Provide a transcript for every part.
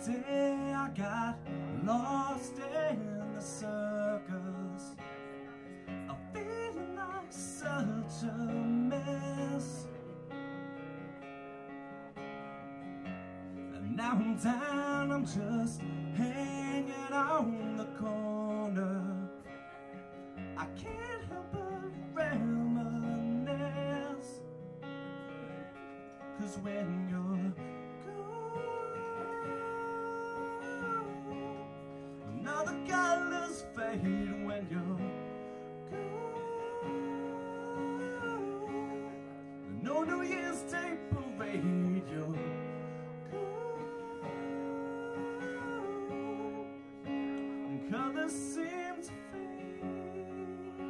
day I got lost in the circus, I'm feeling like such a mess. And now I'm down, I'm just hanging on the corner. I can't help but reminisce, 'cause when you're the colors fade when you're gone. No New Year's Day parade, you're gone. Colors seem to fade.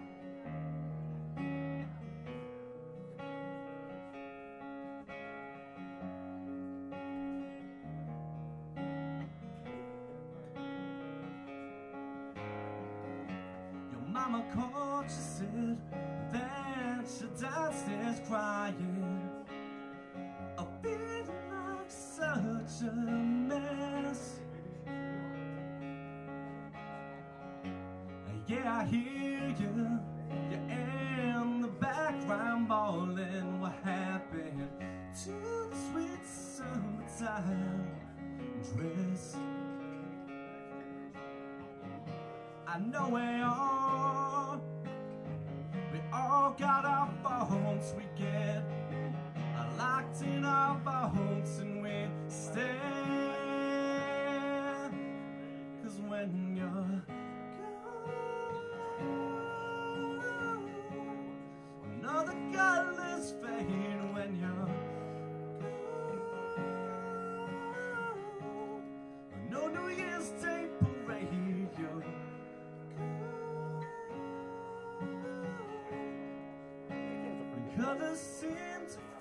Mama called, she said that she downstairs crying, I'm feeling like such a mess. Yeah, I hear you, you're in the background bawling. What happened to the sweet summertime dress? I know we all got our faults. We get locked in our vaults and we stay. 'Cause when you're gone, another colors fade when you're gone. No New Year's Day parade, you're colors seem to